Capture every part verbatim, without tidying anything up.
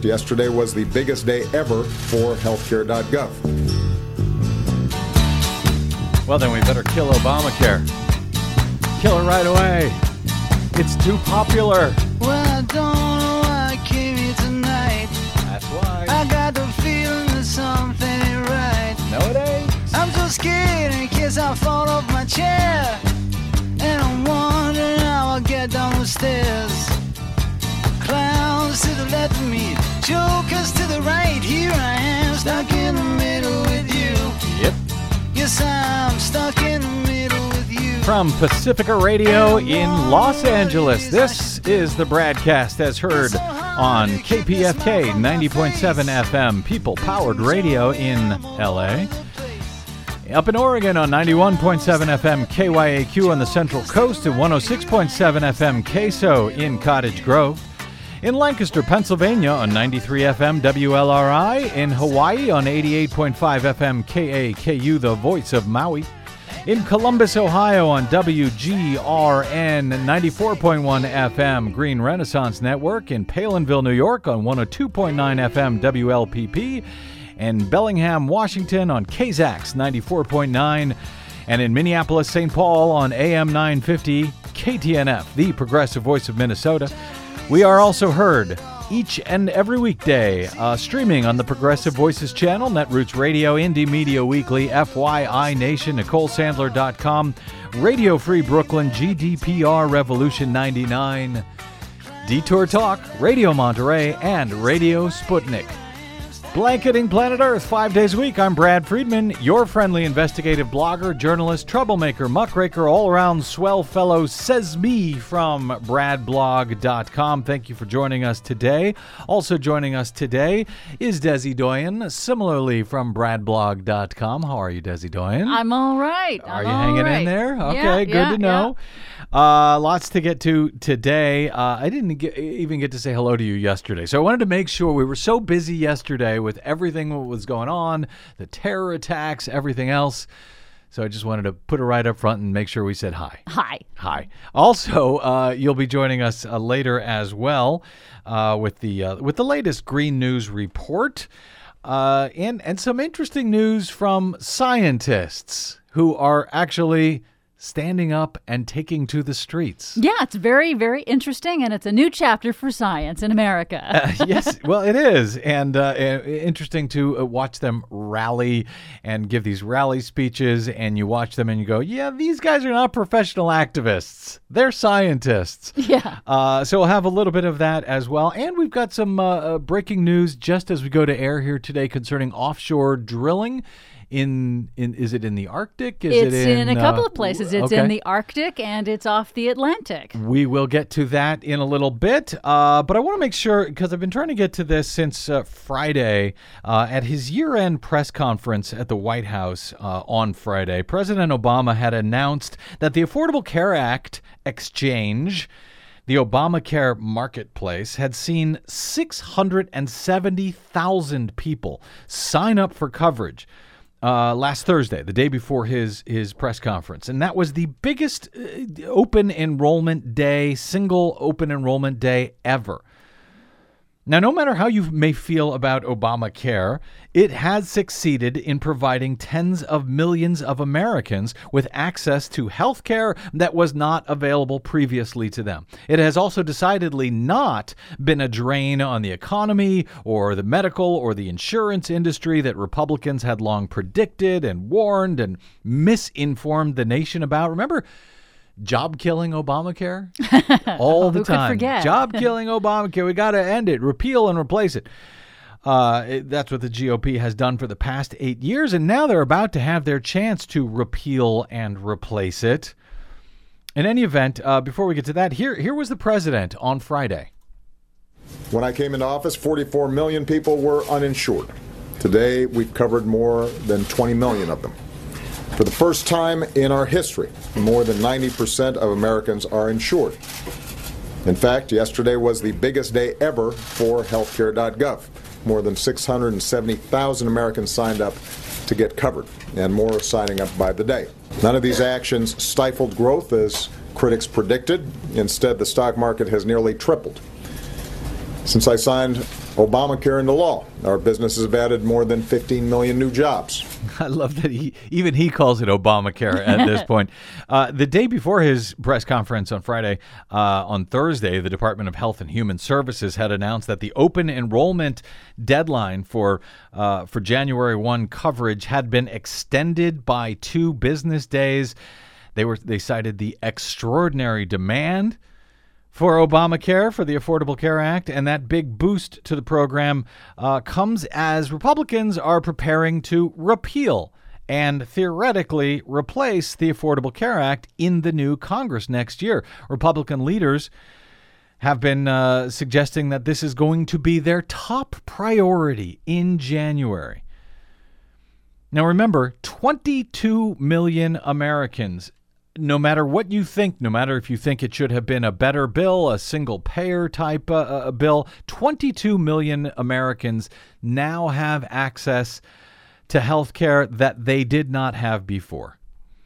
yesterday was the biggest day ever for healthcare dot gov. Well, then we better kill Obamacare. Kill it right away. It's too popular. Well, I don't know why I came here tonight. That's why. I got the feeling that something ain't right. No, it ain't. I'm so scared in case I fall off my chair. And I'm wondering how I'll get down the stairs. Clowns to the left of me, jokers to the right. Here I am, stuck in the middle with you. Yep. Yes, I'm stuck in the middle with you. From Pacifica Radio in Los Angeles, this is the Bradcast as heard on K P F K ninety point seven F M, people-powered radio in L A. Up in Oregon on ninety-one point seven F M K Y A Q on the Central Coast and one oh six point seven F M K S O in Cottage Grove. In Lancaster, Pennsylvania on ninety-three F M W L R I. In Hawaii on eighty-eight point five F M K A K U, the voice of Maui. In Columbus, Ohio on W G R N ninety-four point one F M Green Renaissance Network. In Palinville, New York on one oh two point nine F M W L P P. And Bellingham, Washington on K Z A X ninety-four point nine. And in Minneapolis, Saint Paul on A M nine fifty K T N F, the progressive voice of Minnesota. We are also heard each and every weekday, uh, streaming on the Progressive Voices channel, Netroots Radio, Indie Media Weekly, F Y I Nation, Nicole Sandler dot com, Radio Free Brooklyn, G D P R Revolution ninety-nine, Detour Talk, Radio Monterey, and Radio Sputnik. Blanketing planet Earth five days a week. I'm Brad Friedman, your friendly investigative blogger, journalist, troublemaker, muckraker, all-around swell fellow, says me from brad blog dot com. Thank you for joining us today. Also joining us today is Desi Doyen, similarly from brad blog dot com. How are you, Desi Doyen? I'm all right. Are I'm you all hanging right. in there? Okay, yeah, good yeah, to know. Yeah. Uh, lots to get to today. Uh, I didn't get, even get to say hello to you yesterday, so I wanted to make sure. We were so busy yesterday with everything that was going on, the terror attacks, everything else. So I just wanted to put it right up front and make sure we said hi. Hi. Hi. Also, uh, you'll be joining us uh, later as well uh, with the uh, with the latest Green News report uh, and and some interesting news from scientists who are actually standing up and taking to the streets. Yeah, it's very, very interesting, and it's a new chapter for science in America. uh, yes, well, it is, and uh, interesting to uh, watch them rally and give these rally speeches, and you watch them and you go, yeah, these guys are not professional activists. They're scientists. Yeah. Uh, so we'll have a little bit of that as well, and we've got some uh, uh, breaking news just as we go to air here today concerning offshore drilling. In in is it in the Arctic? Is it's it in, in a couple uh, of places. It's okay. in the Arctic and it's off the Atlantic. We will get to that in a little bit, uh, but I want to make sure, because I've been trying to get to this since uh, Friday. Uh, at his year-end press conference at the White House uh, on Friday, President Obama had announced that the Affordable Care Act exchange, the Obamacare marketplace, had seen six hundred seventy thousand people sign up for coverage Uh, last Thursday, the day before his his press conference. And that was the biggest uh, open enrollment day, single open enrollment day ever. Now, no matter how you may feel about Obamacare, it has succeeded in providing tens of millions of Americans with access to health care that was not available previously to them. It has also decidedly not been a drain on the economy or the medical or the insurance industry that Republicans had long predicted and warned and misinformed the nation about. Remember job-killing Obamacare? All the Who could time. forget? Job-killing Obamacare. We got to end it. Repeal and replace it. Uh, it. That's what the G O P has done for the past eight years, and now they're about to have their chance to repeal and replace it. In any event, uh, before we get to that, here, here was the president on Friday. When I came into office, forty-four million people were uninsured. Today, we've covered more than twenty million of them. For the first time in our history, more than ninety percent of Americans are insured. In fact, yesterday was the biggest day ever for healthcare dot gov. More than six hundred seventy thousand Americans signed up to get covered, and more are signing up by the day. None of these actions stifled growth as critics predicted. Instead, the stock market has nearly tripled. Since I signed Obamacare into law. Our businesses have added more than fifteen million new jobs. I love that he even he calls it Obamacare at this point. Uh, the day before his press conference on Friday, uh, on Thursday, the Department of Health and Human Services had announced that the open enrollment deadline for uh, for January first coverage had been extended by two business days. They were they cited the extraordinary demand for Obamacare, for the Affordable Care Act, and that big boost to the program uh, comes as Republicans are preparing to repeal and theoretically replace the Affordable Care Act in the new Congress next year. Republican leaders have been uh, suggesting that this is going to be their top priority in January. Now remember, twenty-two million Americans, no matter what you think, no matter if you think it should have been a better bill, a single payer type uh, uh, bill, twenty-two million Americans now have access to health care that they did not have before.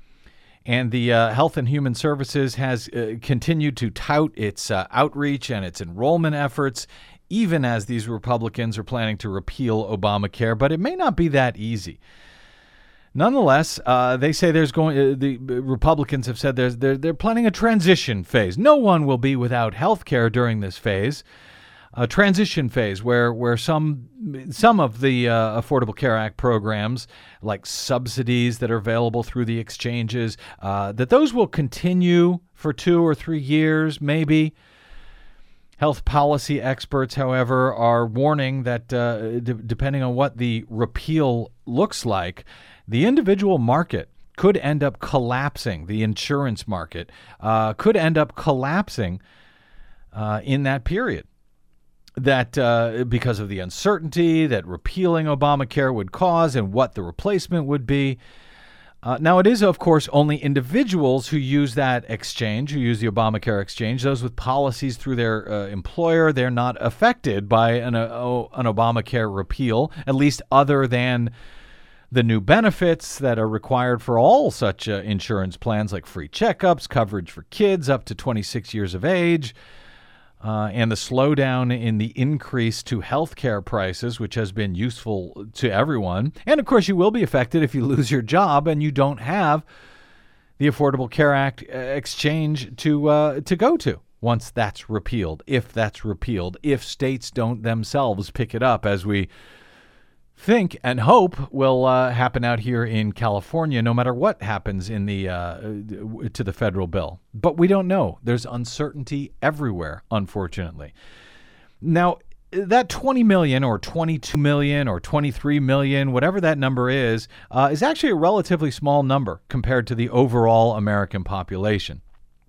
And the uh, Health and Human Services has uh, continued to tout its uh, outreach and its enrollment efforts, even as these Republicans are planning to repeal Obamacare. But it may not be that easy. Nonetheless, uh, they say there's going. Uh, the Republicans have said there's they're, they're planning a transition phase. No one will be without health care during this phase, a transition phase where where some some of the uh, Affordable Care Act programs, like subsidies that are available through the exchanges, uh, that those will continue for two or three years, maybe. Health policy experts, however, are warning that uh, d- depending on what the repeal looks like, the individual market could end up collapsing. The insurance market uh, could end up collapsing uh, in that period. That uh, because of the uncertainty that repealing Obamacare would cause and what the replacement would be. Uh, now, it is, of course, only individuals who use that exchange, who use the Obamacare exchange. Those with policies through their uh, employer, they're not affected by an, uh, an Obamacare repeal, at least other than the new benefits that are required for all such uh, insurance plans, like free checkups, coverage for kids up to twenty-six years of age, uh, and the slowdown in the increase to health care prices, which has been useful to everyone. And, of course, you will be affected if you lose your job and you don't have the Affordable Care Act exchange to uh, to go to once that's repealed, if that's repealed, if states don't themselves pick it up, as we think and hope will uh, happen out here in California, no matter what happens in the uh, to the federal bill. But we don't know. There's uncertainty everywhere, unfortunately. Now, that twenty million or twenty-two million or twenty-three million, whatever that number is, uh, is actually a relatively small number compared to the overall American population.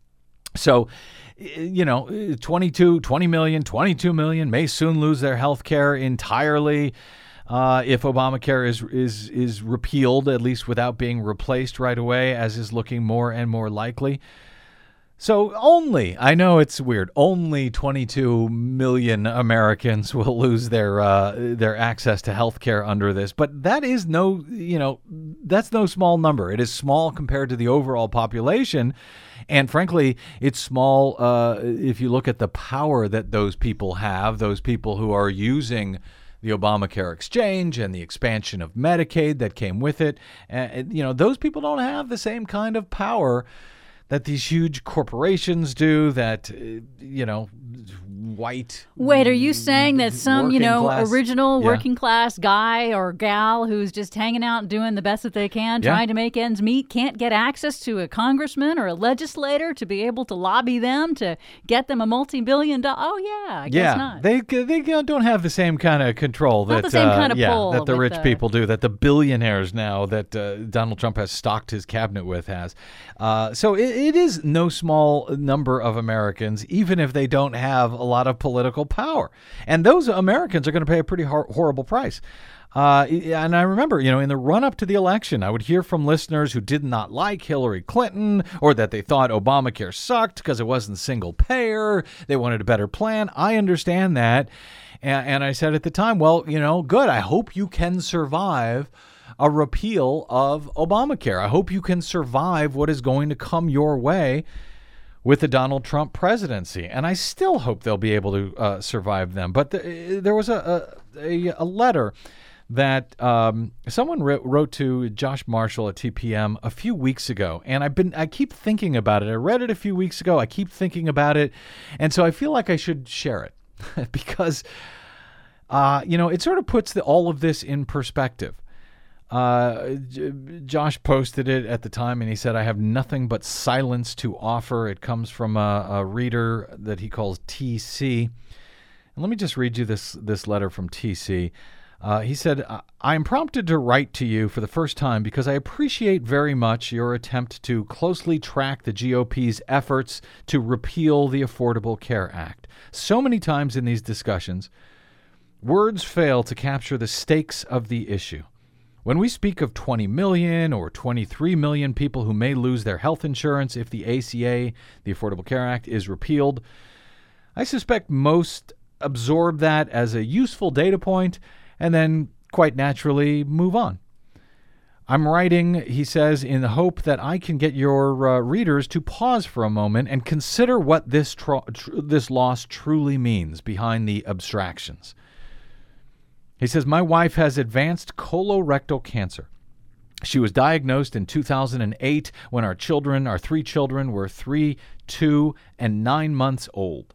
So, you know, twenty-two, twenty million, twenty-two million may soon lose their health care entirely. Uh, if Obamacare is is is repealed, at least without being replaced right away, as is looking more and more likely. So only, I know it's weird, only twenty-two million Americans will lose their uh, their access to health care under this. But that is no, you know, that's no small number. It is small compared to the overall population. And frankly, it's small uh, if you look at the power that those people have, those people who are using the Obamacare exchange and the expansion of Medicaid that came with it. And, you know, those people don't have the same kind of power that these huge corporations do, that, uh, you know, white. Wait, are you saying that some, you know, class, original yeah. working class guy or gal who's just hanging out and doing the best that they can, yeah. trying to make ends meet, can't get access to a congressman or a legislator to be able to lobby them to get them a multi-billion dollar? Oh, yeah, I yeah, guess not. They they don't have the same kind of control that, not the same uh, kind of yeah, pull that the rich the... people do, that the billionaires now that uh, Donald Trump has stocked his cabinet with has. Uh, so it, it is no small number of Americans, even if they don't have a lot of political power. And those Americans are going to pay a pretty hor- horrible price. Uh, and I remember, you know, in the run-up to the election, I would hear from listeners who did not like Hillary Clinton, or that they thought Obamacare sucked because it wasn't single payer. They wanted a better plan. I understand that. And, and I said at the time, well, you know, good. I hope you can survive a repeal of Obamacare. I hope you can survive what is going to come your way with the Donald Trump presidency, and I still hope they'll be able to uh, survive them. But the, there was a, a, a letter that um, someone wrote, wrote to Josh Marshall at T P M a few weeks ago, and I've been I keep thinking about it. I read it a few weeks ago. I keep thinking about it, and so I feel like I should share it because uh, you know it sort of puts the, all of this in perspective. Uh, J- Josh posted it at the time, and he said, "I have nothing but silence to offer." It comes from a, a reader that he calls T C. And let me just read you this this letter from T C. Uh, he said, I am prompted to write to you for the first time because I appreciate very much your attempt to closely track the G O P's efforts to repeal the Affordable Care Act. So many times in these discussions, words fail to capture the stakes of the issue. When we speak of twenty million or twenty-three million people who may lose their health insurance if the A C A, the Affordable Care Act, is repealed, I suspect most absorb that as a useful data point and then, quite naturally, move on. I'm writing, he says, in the hope that I can get your uh, readers to pause for a moment and consider what this tr- tr- this loss truly means behind the abstractions. He says, my wife has advanced colorectal cancer. She was diagnosed in two thousand eight when our children, our three children, were three, two, and nine months old.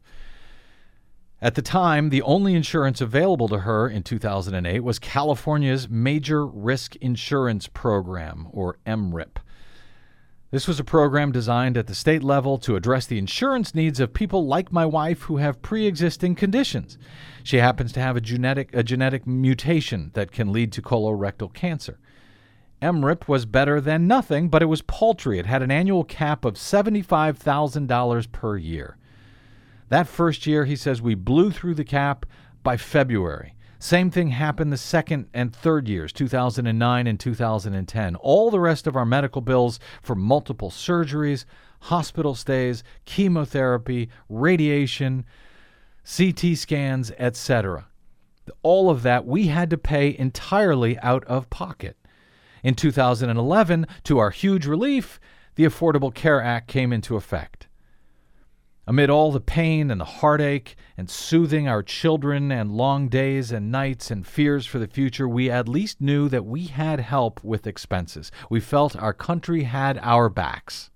At the time, the only insurance available to her in two thousand eight was California's Major Risk Insurance Program, or M R I P. This was a program designed at the state level to address the insurance needs of people like my wife who have pre-existing conditions. She happens to have a genetic a genetic mutation that can lead to colorectal cancer. M R I P was better than nothing, but it was paltry. It had an annual cap of seventy-five thousand dollars per year. That first year, he says, we blew through the cap by February. Same thing happened the second and third years, two thousand nine and two thousand ten. All the rest of our medical bills for multiple surgeries, hospital stays, chemotherapy, radiation, C T scans, et cetera. All of that we had to pay entirely out of pocket. In two thousand eleven, to our huge relief, the Affordable Care Act came into effect. Amid all the pain and the heartache and soothing our children and long days and nights and fears for the future, we at least knew that we had help with expenses. We felt our country had our backs.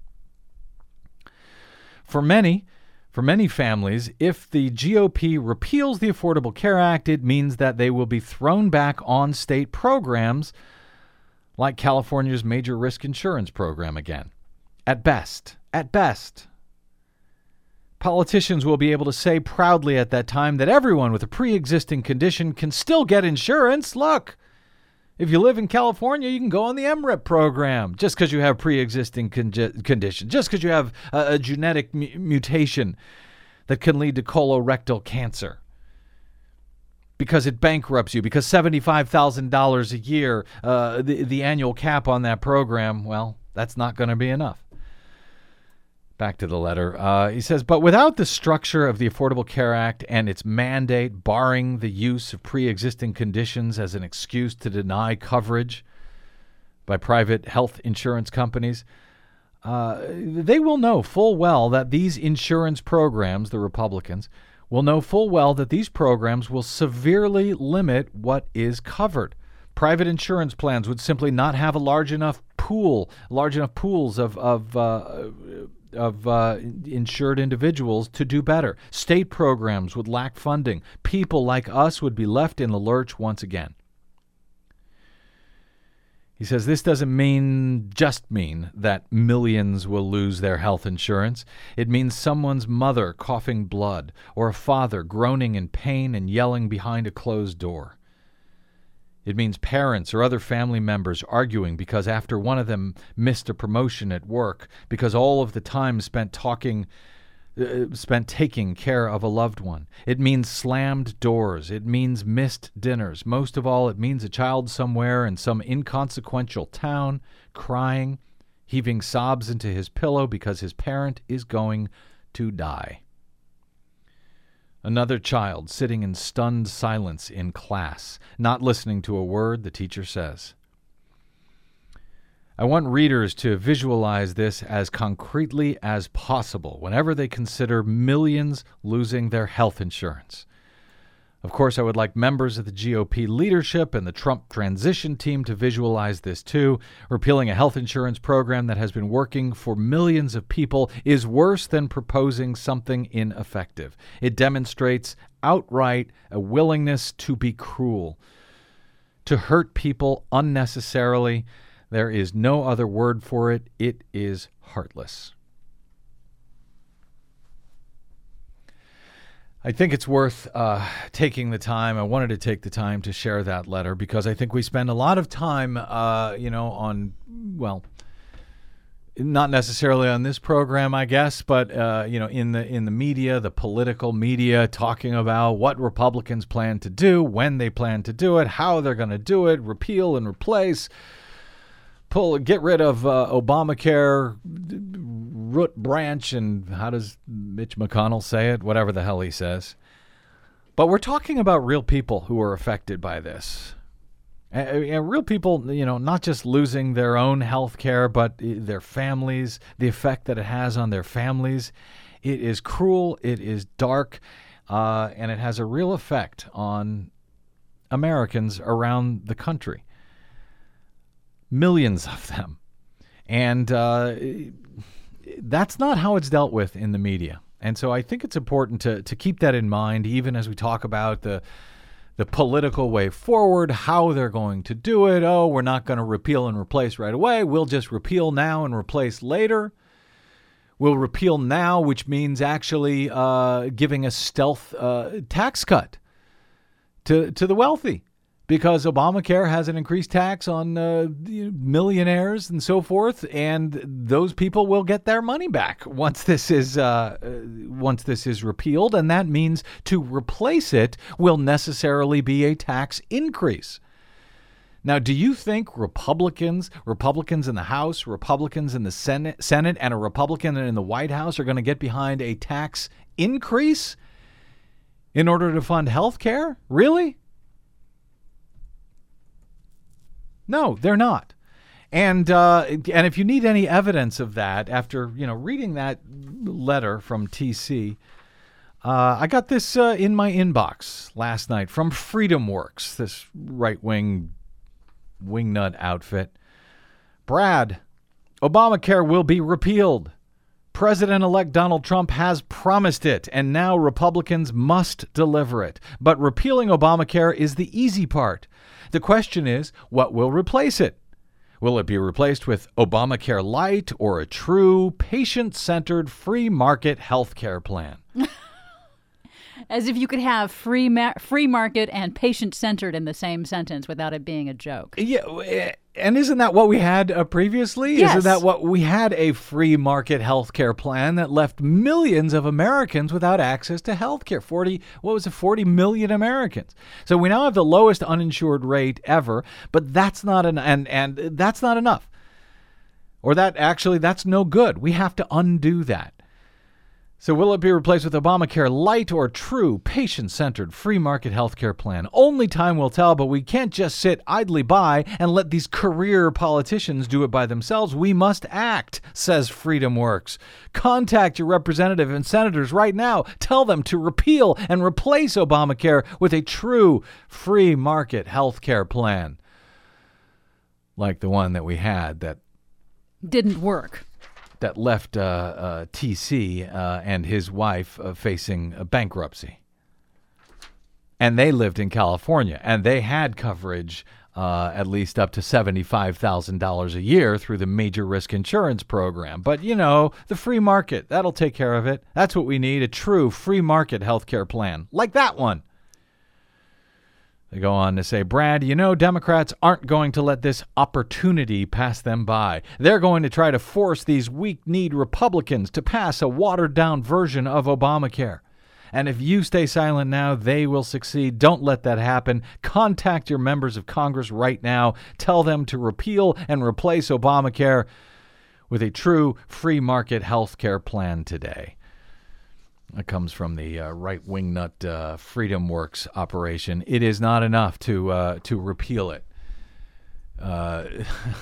For many, for many families, if the G O P repeals the Affordable Care Act, it means that they will be thrown back on state programs like California's Major Risk Insurance Program again. At best, at best. Politicians will be able to say proudly at that time that everyone with a pre-existing condition can still get insurance. Look, if you live in California, you can go on the M R I P program just because you have pre-existing con- condition, just because you have a, a genetic mu- mutation that can lead to colorectal cancer, because it bankrupts you, because seventy-five thousand dollars a year, uh, the, the annual cap on that program, well, that's not going to be enough. Back to the letter. Uh, he says, but without the structure of the Affordable Care Act and its mandate barring the use of pre-existing conditions as an excuse to deny coverage by private health insurance companies, uh, they will know full well that these insurance programs, the Republicans, will know full well that these programs will severely limit what is covered. Private insurance plans would simply not have a large enough pool, large enough pools of, of uh, of uh, insured individuals to do better. State programs would lack funding. People like us would be left in the lurch once again. He says this doesn't mean, just mean, that millions will lose their health insurance. It means someone's mother coughing blood, or a father groaning in pain and yelling behind a closed door. It means parents or other family members arguing because after one of them missed a promotion at work, because all of the time spent talking, uh, spent taking care of a loved one. It means slammed doors. It means missed dinners. Most of all, it means a child somewhere in some inconsequential town crying, heaving sobs into his pillow because his parent is going to die. Another child sitting in stunned silence in class, not listening to a word the teacher says. I want readers to visualize this as concretely as possible whenever they consider millions losing their health insurance. Of course, I would like members of the G O P leadership and the Trump transition team to visualize this too. Repealing a health insurance program that has been working for millions of people is worse than proposing something ineffective. It demonstrates outright a willingness to be cruel, to hurt people unnecessarily. There is no other word for it. It is heartless. I think it's worth uh, taking the time. I wanted to take the time to share that letter because I think we spend a lot of time, uh, you know, on, well, not necessarily on this program, I guess, but, uh, you know, in the in the media, the political media, talking about what Republicans plan to do, when they plan to do it, how they're going to do it, repeal and replace, pull, get rid of uh, Obamacare, root branch, and how does Mitch McConnell say it? Whatever the hell he says. But we're talking about real people who are affected by this. And, and real people, you know, not just losing their own health care, but their families, the effect that it has on their families. It is cruel, it is dark, uh, and it has a real effect on Americans around the country. Millions of them. And uh, that's not how it's dealt with in the media. And so I think it's important to to keep that in mind, even as we talk about the the political way forward, how they're going to do it. Oh, we're not going to repeal and replace right away. We'll just repeal now and replace later. We'll repeal now, which means actually uh, giving a stealth uh, tax cut to to the wealthy, because Obamacare has an increased tax on uh, millionaires and so forth, and those people will get their money back once this is uh, once this is repealed, and that means to replace it will necessarily be a tax increase. Now, do you think Republicans, Republicans in the House, Republicans in the Senate, Senate, and a Republican in the White House are going to get behind a tax increase in order to fund health care? Really? No, they're not. And uh, and if you need any evidence of that, after you know reading that letter from T C, uh, I got this uh, in my inbox last night from FreedomWorks, this right-wing wingnut outfit. Brad, Obamacare will be repealed. President-elect Donald Trump has promised it, and now Republicans must deliver it. But repealing Obamacare is the easy part. The question is, what will replace it? Will it be replaced with Obamacare Light or a true patient-centered free market health care plan? As if you could have free ma- free market and patient-centered in the same sentence without it being a joke. Yeah, and isn't that what we had uh, previously? Yes. Isn't that what we had, a free market health care plan that left millions of Americans without access to health care? forty, what was it, forty million Americans. So we now have the lowest uninsured rate ever, but that's not an and and that's not enough. Or that actually that's no good. We have to undo that. So will it be replaced with Obamacare Light or true patient-centered free market healthcare plan? Only time will tell, but we can't just sit idly by and let these career politicians do it by themselves. We must act, says FreedomWorks. Contact your representative and senators right now. Tell them to repeal and replace Obamacare with a true free market healthcare plan, like the one that we had that didn't work. that left uh, uh, T C uh, and his wife uh, facing a bankruptcy. And they lived in California, and they had coverage uh, at least up to seventy-five thousand dollars a year through the Major Risk Insurance Program. But, you know, the free market, that'll take care of it. That's what we need, a true free market healthcare plan, like that one. They go on to say, Brad, you know, Democrats aren't going to let this opportunity pass them by. They're going to try to force these weak-kneed Republicans to pass a watered-down version of Obamacare. And if you stay silent now, they will succeed. Don't let that happen. Contact your members of Congress right now. Tell them to repeal and replace Obamacare with a true free market health care plan today. That comes from the uh, right-wing nut uh, FreedomWorks operation. It is not enough to uh, to repeal it. Uh,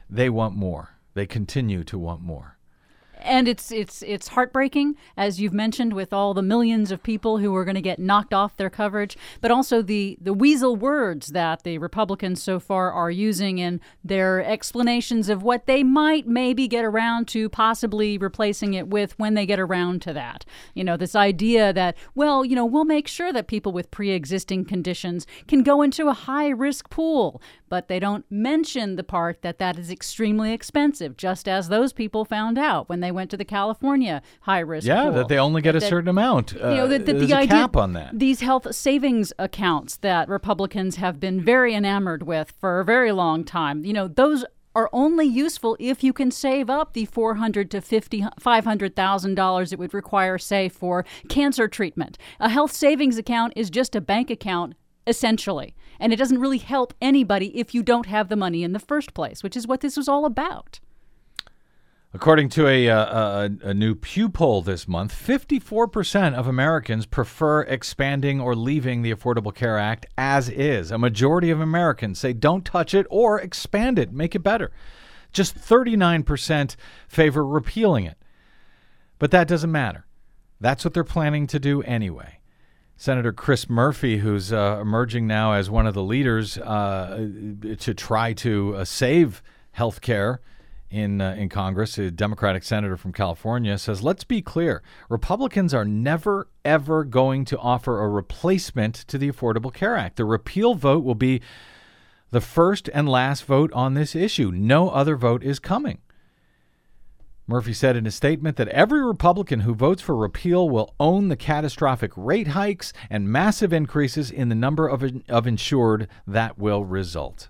they want more. They continue to want more. And it's it's it's heartbreaking, as you've mentioned, with all the millions of people who are going to get knocked off their coverage, but also the, the weasel words that the Republicans so far are using in their explanations of what they might maybe get around to possibly replacing it with when they get around to that. You know, this idea that, well, you know, we'll make sure that people with pre-existing conditions can go into a high-risk pool, but they don't mention the part that that is extremely expensive, just as those people found out when they went to the California high-risk Yeah, pool. that they only get a That- certain amount. Uh, you know, that, that there's the a idea, cap on that. These health savings accounts that Republicans have been very enamored with for a very long time, you know, those are only useful if you can save up the four hundred to five hundred thousand dollars it would require, say, for cancer treatment. A health savings account is just a bank account, essentially, and it doesn't really help anybody if you don't have the money in the first place, which is what this was all about. According to a, uh, a, a new Pew poll this month, fifty-four percent of Americans prefer expanding or leaving the Affordable Care Act as is. A majority of Americans say don't touch it or expand it, make it better. Just thirty-nine percent favor repealing it. But that doesn't matter. That's what they're planning to do anyway. Senator Chris Murphy, who's uh, emerging now as one of the leaders uh, to try to uh, save health care in uh, in Congress, a Democratic senator from California, says, let's be clear. Republicans are never, ever going to offer a replacement to the Affordable Care Act. The repeal vote will be the first and last vote on this issue. No other vote is coming. Murphy said in a statement that every Republican who votes for repeal will own the catastrophic rate hikes and massive increases in the number of, of insured that will result.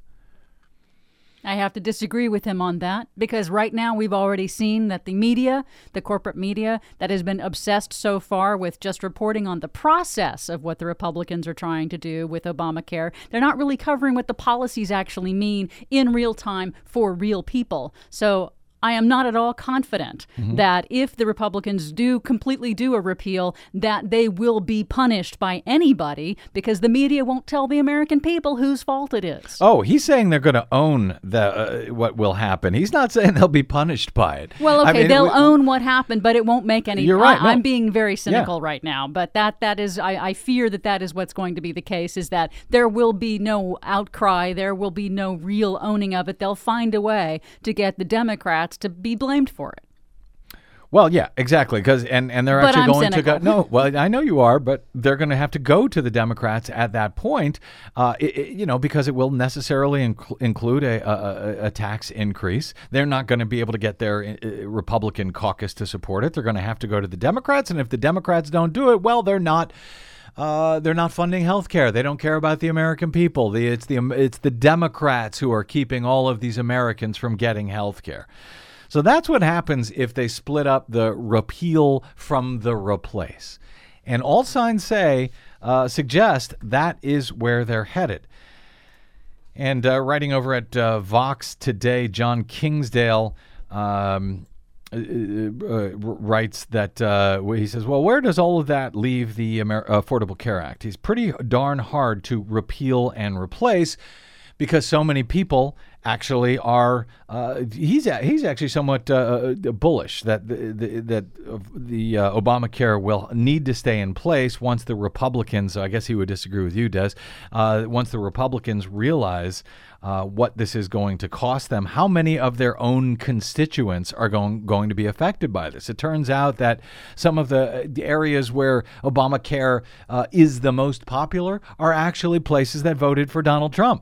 I have to disagree with him on that, because right now we've already seen that the media, the corporate media that has been obsessed so far with just reporting on the process of what the Republicans are trying to do with Obamacare, they're not really covering what the policies actually mean in real time for real people. So I am not at all confident mm-hmm. that if the Republicans do completely do a repeal, that they will be punished by anybody, because the media won't tell the American people whose fault it is. Oh, he's saying they're going to own the uh, what will happen. He's not saying they'll be punished by it. Well, okay, I mean, they'll we, own what happened, but it won't make any. You're right. I, no. I'm being very cynical yeah. right now, but that that is. I, I fear that that is what's going to be the case. Is that there will be no outcry, there will be no real owning of it. They'll find a way to get the Democrats to be blamed for it. Well, yeah, exactly. Because and, and they're but actually I'm going cynical. to go. No, well, I know you are, but they're going to have to go to the Democrats at that point. Uh, it, it, you know, because it will necessarily inc- include a, a, a tax increase. They're not going to be able to get their uh, Republican caucus to support it. They're going to have to go to the Democrats, and if the Democrats don't do it, well, they're not. Uh, they're not funding health care. They don't care about the American people. The, it's the it's the Democrats who are keeping all of these Americans from getting health care. So that's what happens if they split up the repeal from the replace. And all signs say, uh, suggest that is where they're headed. And uh, writing over at uh, Vox today, John Kingsdale um, uh, uh, writes that, uh, he says, well, where does all of that leave the Amer- Affordable Care Act? He's pretty darn hard to repeal and replace, because so many people actually are. Uh, he's he's actually somewhat uh, bullish that the, the, that the uh, Obamacare will need to stay in place once the Republicans. I guess he would disagree with you, Des. Uh, once the Republicans realize uh, what this is going to cost them, how many of their own constituents are going going to be affected by this. It turns out that some of the, the areas where Obamacare uh, is the most popular are actually places that voted for Donald Trump.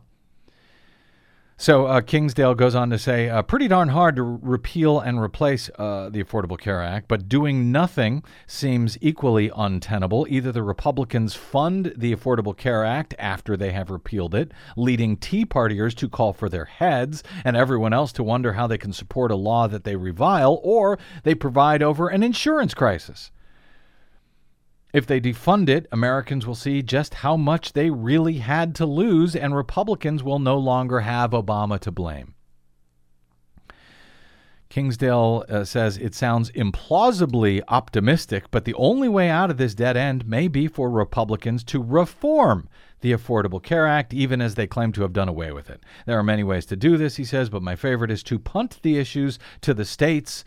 So uh, Kingsdale goes on to say, uh, pretty darn hard to repeal and replace uh, the Affordable Care Act, but doing nothing seems equally untenable. Either the Republicans fund the Affordable Care Act after they have repealed it, leading Tea Partiers to call for their heads and everyone else to wonder how they can support a law that they revile, or they provide over an insurance crisis. If they defund it, Americans will see just how much they really had to lose, and Republicans will no longer have Obama to blame. Kingsdale uh, says it sounds implausibly optimistic, but the only way out of this dead end may be for Republicans to reform the Affordable Care Act, even as they claim to have done away with it. There are many ways to do this, he says, but my favorite is to punt the issues to the states.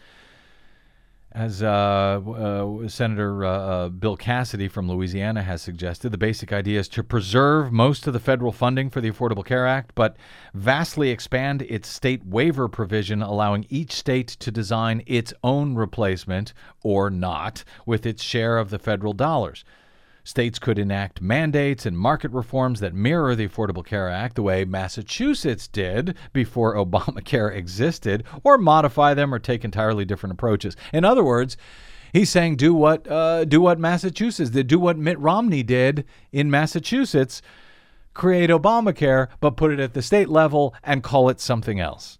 As uh, uh, Senator uh, uh, Bill Cassidy from Louisiana has suggested, the basic idea is to preserve most of the federal funding for the Affordable Care Act, but vastly expand its state waiver provision, allowing each state to design its own replacement, or not, with its share of the federal dollars. States could enact mandates and market reforms that mirror the Affordable Care Act the way Massachusetts did before Obamacare existed, or modify them or take entirely different approaches. In other words, he's saying do what uh, do what Massachusetts did, do what Mitt Romney did in Massachusetts, create Obamacare, but put it at the state level and call it something else.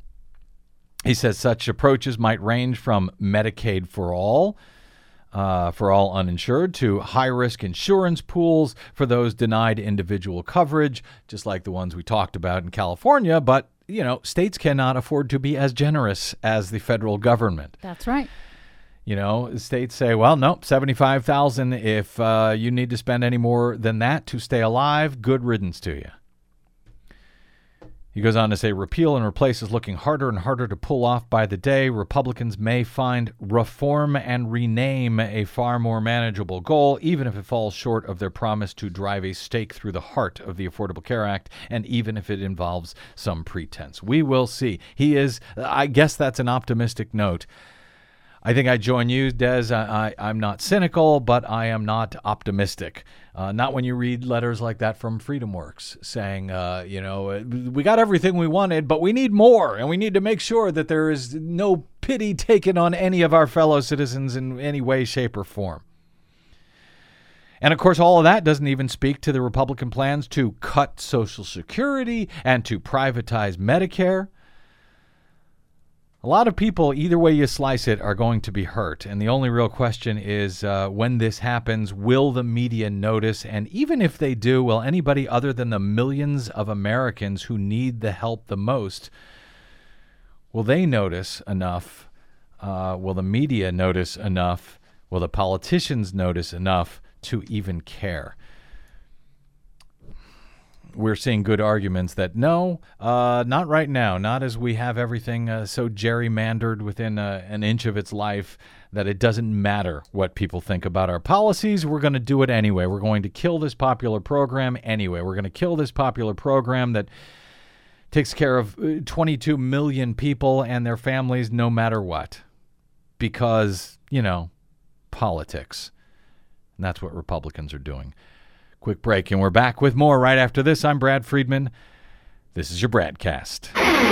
He says such approaches might range from Medicaid for all, Uh, for all uninsured, to high-risk insurance pools for those denied individual coverage, just like the ones we talked about in California. But, you know, states cannot afford to be as generous as the federal government. That's right. You know, states say, well, nope, seventy-five thousand dollars. If uh, you need to spend any more than that to stay alive, good riddance to you. He goes on to say, repeal and replace is looking harder and harder to pull off by the day. Republicans may find reform and rename a far more manageable goal, even if it falls short of their promise to drive a stake through the heart of the Affordable Care Act, and even if it involves some pretense. We will see. He is, I guess that's an optimistic note. I think I join you, Des. I, I, I'm not cynical, but I am not optimistic. Uh, not when you read letters like that from FreedomWorks saying, uh, you know, we got everything we wanted, but we need more, and we need to make sure that there is no pity taken on any of our fellow citizens in any way, shape, or form. And, of course, all of that doesn't even speak to the Republican plans to cut Social Security and to privatize Medicare. A lot of people, either way you slice it, are going to be hurt. And the only real question is, uh, when this happens, will the media notice? And even if they do, will anybody other than the millions of Americans who need the help the most, will they notice enough? Uh, will the media notice enough? Will the politicians notice enough to even care? We're seeing good arguments that no, uh, not right now, not as we have everything uh, so gerrymandered within uh, an inch of its life that it doesn't matter what people think about our policies. We're going to do it anyway. We're going to kill this popular program anyway. We're going to kill this popular program that takes care of twenty-two million people and their families no matter what. Because, you know, politics. And that's what Republicans are doing. Quick break, and we're back with more right after this. I'm Brad Friedman. This is your Bradcast.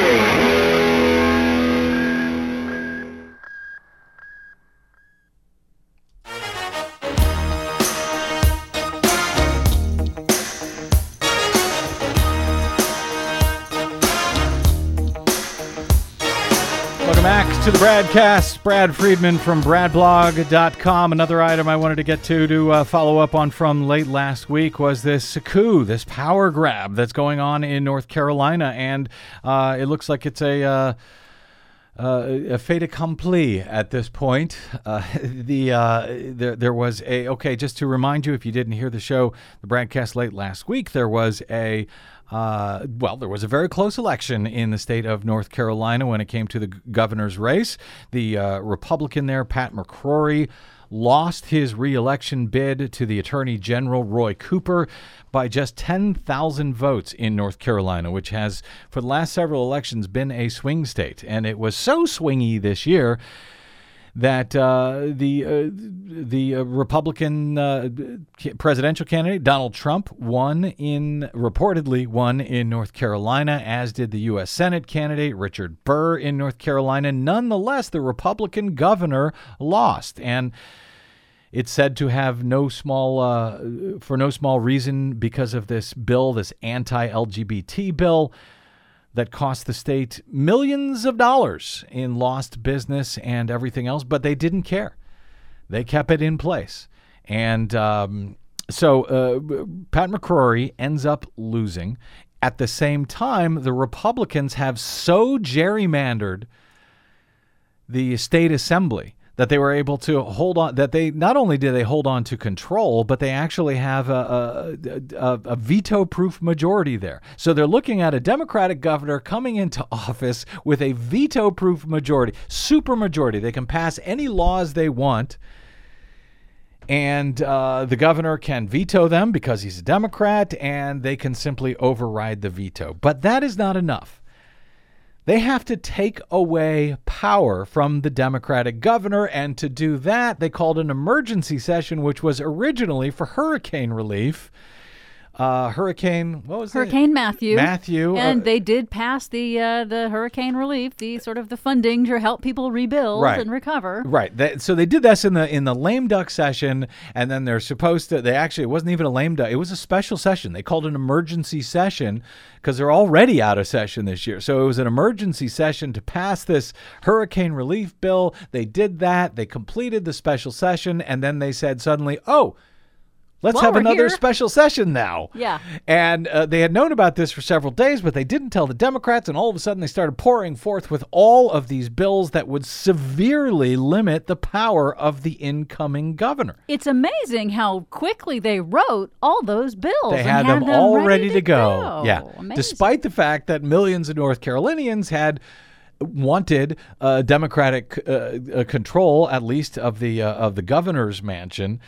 Welcome back to the Bradcast. Brad Friedman from brad blog dot com. Another item I wanted to get to to uh, follow up on from late last week was this coup, this power grab that's going on in North Carolina. And uh, it looks like it's a... Uh, Uh, a fait accompli at this point. Uh, the uh, there, there was a, okay, just to remind you, if you didn't hear the show, the broadcast late last week, there was a, uh, well, there was a very close election in the state of North Carolina when it came to the governor's race. The uh, Republican there, Pat McCrory, lost his re-election bid to the Attorney General, Roy Cooper, by just ten thousand votes in North Carolina, which has, for the last several elections, been a swing state. And it was so swingy this year that uh, the uh, the uh, Republican uh, presidential candidate, Donald Trump, won in, reportedly won in North Carolina, as did the U S Senate candidate, Richard Burr, in North Carolina. Nonetheless, the Republican governor lost. And it's said to have no small, uh, for no small reason, because of this bill, this anti-L G B T bill that cost the state millions of dollars in lost business and everything else, but they didn't care. They kept it in place. And um, so uh, Pat McCrory ends up losing. At the same time, the Republicans have so gerrymandered the state assembly that they were able to hold on, that they not only did they hold on to control, but they actually have a, a, a, a veto-proof majority there. So they're looking at a Democratic governor coming into office with a veto-proof majority, super majority. They can pass any laws they want, and uh, the governor can veto them because he's a Democrat, and they can simply override the veto. But that is not enough. They have to take away power from the Democratic governor, and to do that, they called an emergency session, which was originally for hurricane relief. Uh, hurricane, what was it? Hurricane Matthew. Matthew. And uh, they did pass the uh, the hurricane relief, the sort of the funding to help people rebuild Right. and recover. Right. That, so they did this in the in the lame duck session, and then they're supposed to. They actually it wasn't even a lame duck. It was a special session. They called it an emergency session because they're already out of session this year. So it was an emergency session to pass this hurricane relief bill. They did that. They completed the special session, and then they said suddenly, "Oh, let's Well, have we're another here." special session now." Yeah. And uh, they had known about this for several days, but they didn't tell the Democrats. And all of a sudden, they started pouring forth with all of these bills that would severely limit the power of the incoming governor. It's amazing how quickly they wrote all those bills. They and had them all ready, to go. go. Yeah. Amazing. Despite the fact that millions of North Carolinians had wanted uh, Democratic uh, uh, control, at least of the uh, of the governor's mansion.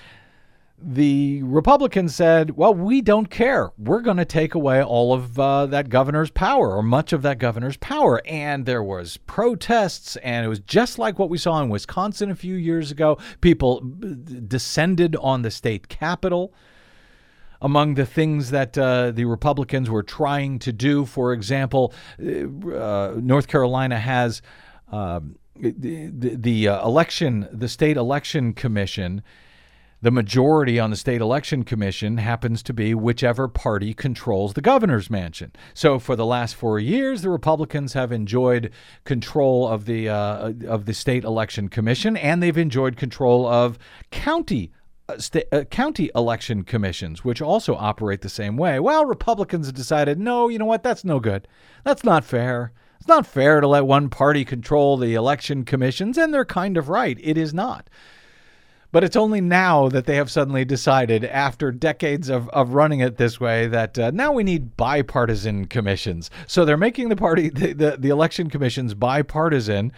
The Republicans said, well, we don't care. We're going to take away all of uh, that governor's power, or much of that governor's power. And there was protests, and it was just like what we saw in Wisconsin a few years ago. People b- descended on the state capitol. Among the things that uh, the Republicans were trying to do, for example, uh, North Carolina has uh, the, the uh, election, the state election commission. The majority on the state election commission happens to be whichever party controls the governor's mansion. So for the last four years, the Republicans have enjoyed control of the uh, of the state election commission, and they've enjoyed control of county uh, sta- uh, county election commissions, which also operate the same way. Well, Republicans have decided, no, you know what? That's no good. That's not fair. It's not fair to let one party control the election commissions, and they're kind of right. It is not. But it's only now that they have suddenly decided, after decades of, of running it this way, that uh, now we need bipartisan commissions. So they're making the party, the, the, the election commissions bipartisan,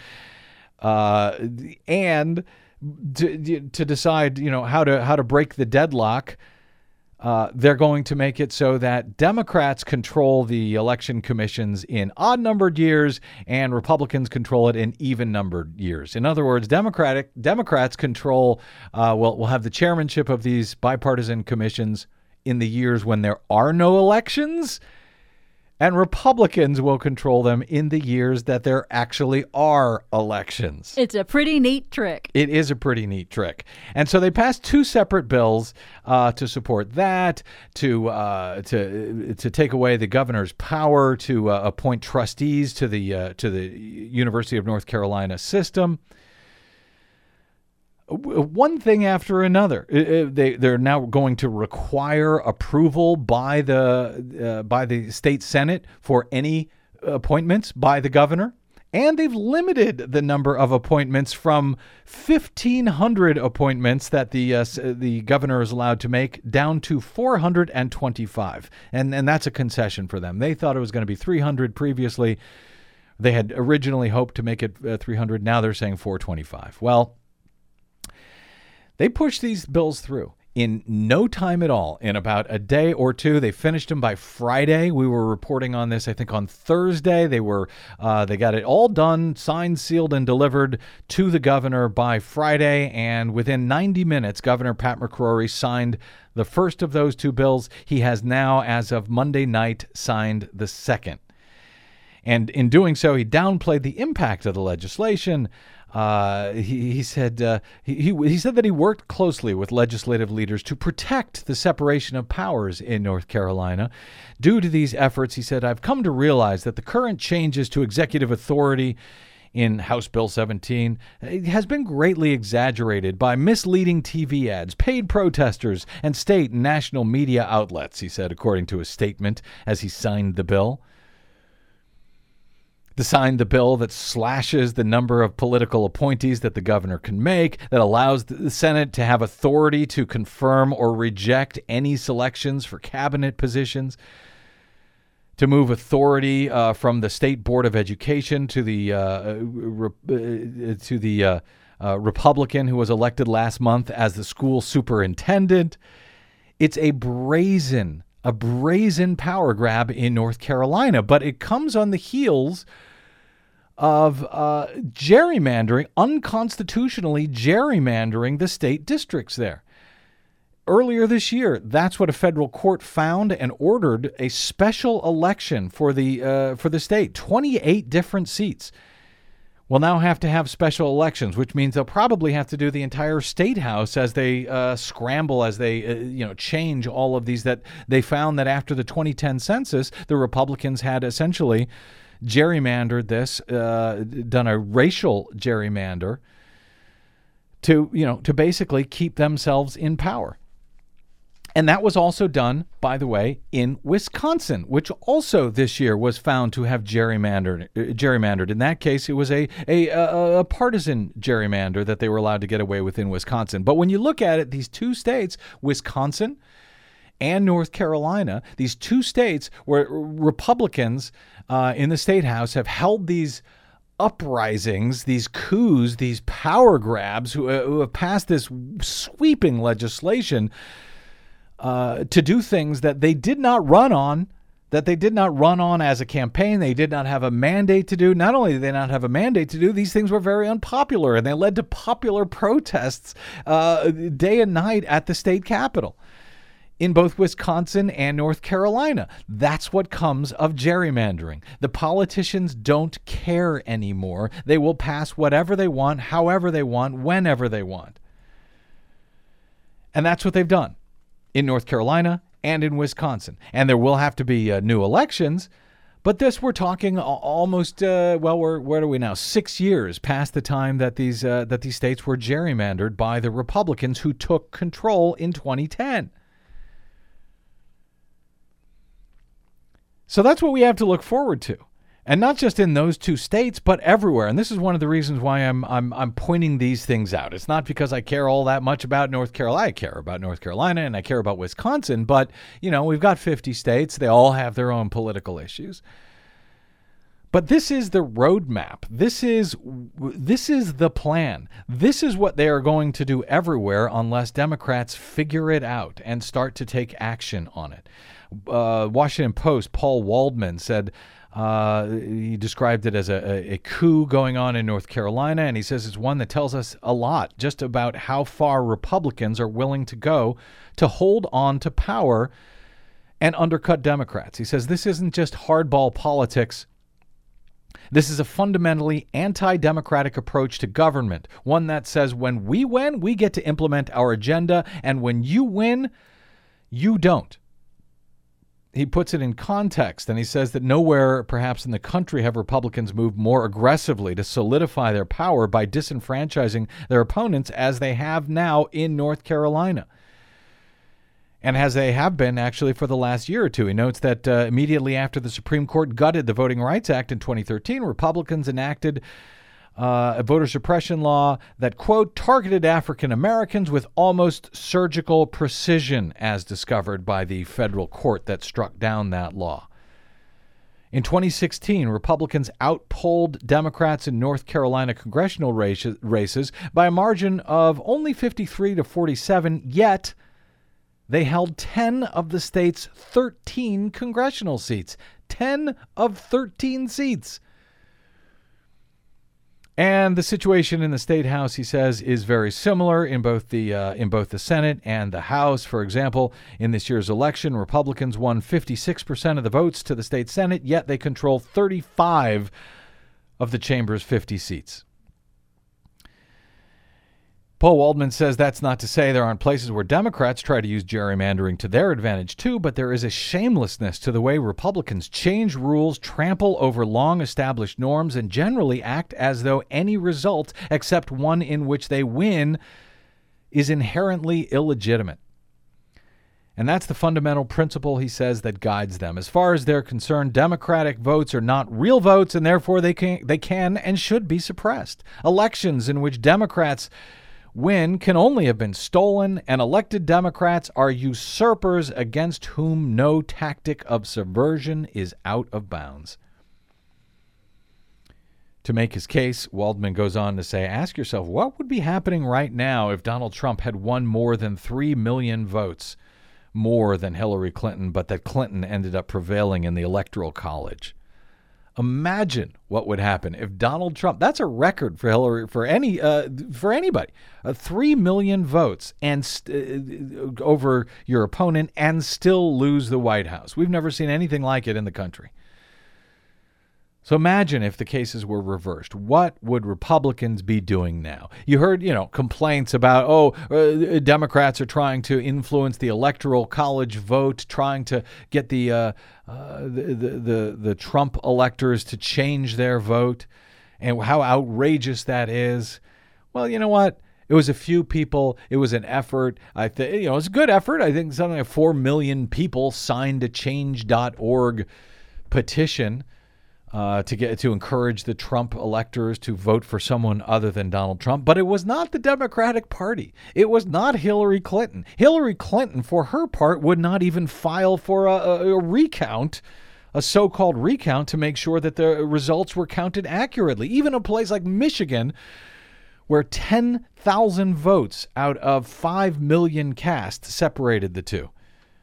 uh, and to, to decide, you know, how to how to break the deadlock. Uh, they're going to make it so that Democrats control the election commissions in odd-numbered years and Republicans control it in even-numbered years. In other words, Democratic Democrats control, uh, will will have the chairmanship of these bipartisan commissions in the years when there are no elections, and Republicans will control them in the years that there actually are elections. It's a pretty neat trick. It is a pretty neat trick. And so they passed two separate bills uh, to support that, to uh, to to take away the governor's power to uh, appoint trustees to the uh, to the University of North Carolina system. One thing after another. They they're now going to require approval by the uh, by the state Senate for any appointments by the governor, and they've limited the number of appointments from fifteen hundred appointments that the uh, the governor is allowed to make down to four hundred twenty-five, and and that's a concession for them. They thought it was going to be three hundred previously. They had originally hoped to make it uh, three hundred. Now they're saying four twenty-five. Well, they pushed these bills through in no time at all. In about a day or two, they finished them by Friday. We were reporting on this, I think, on Thursday. They were uh, they got it all done, signed, sealed, and delivered to the governor by Friday. And within ninety minutes, Governor Pat McCrory signed the first of those two bills. He has now, as of Monday night, signed the second. And in doing so, he downplayed the impact of the legislation. Uh, he, he said uh, he, he said that he worked closely with legislative leaders to protect the separation of powers in North Carolina. Due to these efforts, he said, I've come to realize that the current changes to executive authority in House Bill seventeen has been greatly exaggerated by misleading T V ads, paid protesters, and state and national media outlets, he said, according to a statement as he signed the bill. The signed the bill that slashes the number of political appointees that the governor can make, that allows the Senate to have authority to confirm or reject any selections for cabinet positions, to move authority uh, from the State Board of Education to the uh, re- uh, to the uh, uh, Republican who was elected last month as the school superintendent. It's a brazen, a brazen power grab in North Carolina, but it comes on the heels of uh, gerrymandering, unconstitutionally gerrymandering the state districts there. Earlier this year, that's what a federal court found and ordered a special election for the uh, for the state. twenty-eight different seats will now have to have special elections, which means they'll probably have to do the entire state house as they uh, scramble, as they uh, you know change all of these. That they found that after the twenty ten census, the Republicans had essentially gerrymandered this, uh, done a racial gerrymander to you know to basically keep themselves in power. And that was also done, by the way, in Wisconsin, which also this year was found to have gerrymandered. Uh, gerrymandered. In that case, it was a, a, a, a partisan gerrymander that they were allowed to get away with in Wisconsin. But when you look at it, these two states, Wisconsin and North Carolina, these two states where Republicans uh, in the state house have held these uprisings, these coups, these power grabs, who, uh, who have passed this sweeping legislation Uh, to do things that they did not run on, that they did not run on as a campaign. They did not have a mandate to do. Not only did they not have a mandate to do, these things were very unpopular, and they led to popular protests uh, day and night at the state capitol in both Wisconsin and North Carolina. That's what comes of gerrymandering. The politicians don't care anymore. They will pass whatever they want, however they want, whenever they want. And that's what they've done in North Carolina and in Wisconsin. And there will have to be uh, new elections. But this, we're talking almost, uh, well, we're, where are we now? Six years past the time that these uh, that these states were gerrymandered by the Republicans who took control in twenty ten. So that's what we have to look forward to. And not just in those two states, but everywhere. And this is one of the reasons why I'm I'm I'm pointing these things out. It's not because I care all that much about North Carolina. I care about North Carolina and I care about Wisconsin. But, you know, we've got fifty states. They all have their own political issues. But this is the roadmap. This is this is the plan. This is what they are going to do everywhere unless Democrats figure it out and start to take action on it. Uh, Washington Post, Paul Waldman said, Uh, he described it as a, a, a coup going on in North Carolina, and he says it's one that tells us a lot just about how far Republicans are willing to go to hold on to power and undercut Democrats. He says this isn't just hardball politics. This is a fundamentally anti-democratic approach to government, one that says when we win, we get to implement our agenda, and when you win, you don't. He puts it in context, and he says that nowhere, perhaps in the country, have Republicans moved more aggressively to solidify their power by disenfranchising their opponents as they have now in North Carolina, and as they have been actually for the last year or two. He notes that uh, immediately after the Supreme Court gutted the Voting Rights Act in twenty thirteen, Republicans enacted Uh, a voter suppression law that, quote, targeted African Americans with almost surgical precision, as discovered by the federal court that struck down that law. In twenty sixteen, Republicans outpolled Democrats in North Carolina congressional races by a margin of only fifty-three to forty-seven, yet they held ten of the state's thirteen congressional seats. ten of thirteen seats. And the situation in the state house, he says, is very similar in both the uh, in both the Senate and the House. For example, in this year's election, Republicans won fifty-six percent of the votes to the state Senate, yet they control thirty-five of the chamber's fifty seats. Paul Waldman says that's not to say there aren't places where Democrats try to use gerrymandering to their advantage too, but there is a shamelessness to the way Republicans change rules, trample over long-established norms, and generally act as though any result, except one in which they win, is inherently illegitimate. And that's the fundamental principle, he says, that guides them. As far as they're concerned, Democratic votes are not real votes, and therefore they can, they can and should be suppressed. Elections in which Democrats win can only have been stolen, and elected Democrats are usurpers against whom no tactic of subversion is out of bounds. To make his case, Waldman goes on to say, ask yourself, what would be happening right now if Donald Trump had won more than three million votes? More than Hillary Clinton, but that Clinton ended up prevailing in the Electoral College. Imagine what would happen if Donald Trump, that's a record for Hillary, for any, uh, for anybody, uh, three million votes and st- uh, over your opponent and still lose the White House. We've never seen anything like it in the country. So imagine if the cases were reversed. What would Republicans be doing now? You heard, you know, complaints about, oh, uh, Democrats are trying to influence the Electoral College vote, trying to get the, uh, uh, the, the the the Trump electors to change their vote, and how outrageous that is. Well, you know what? It was a few people. It was an effort. I think, you know, it was a good effort. I think something like four million people signed a change dot org petition. Uh, to get to encourage the Trump electors to vote for someone other than Donald Trump. But it was not the Democratic Party. It was not Hillary Clinton. Hillary Clinton, for her part, would not even file for a, a, a recount, a so-called recount, to make sure that the results were counted accurately. Even a place like Michigan, where ten thousand votes out of five million cast separated the two.